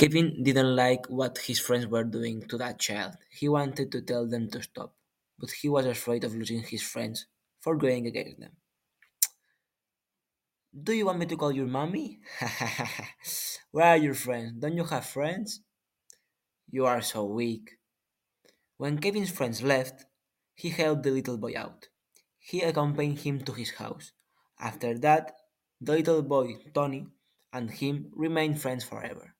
Kevin didn't like what his friends were doing to that child. He wanted to tell them to stop, but he was afraid of losing his friends for going against them. Do you want me to call your mommy? Where are your friends? Don't you have friends? You are so weak. When Kevin's friends left, he helped the little boy out. He accompanied him to his house. After that, the little boy, Tony, and him remained friends forever.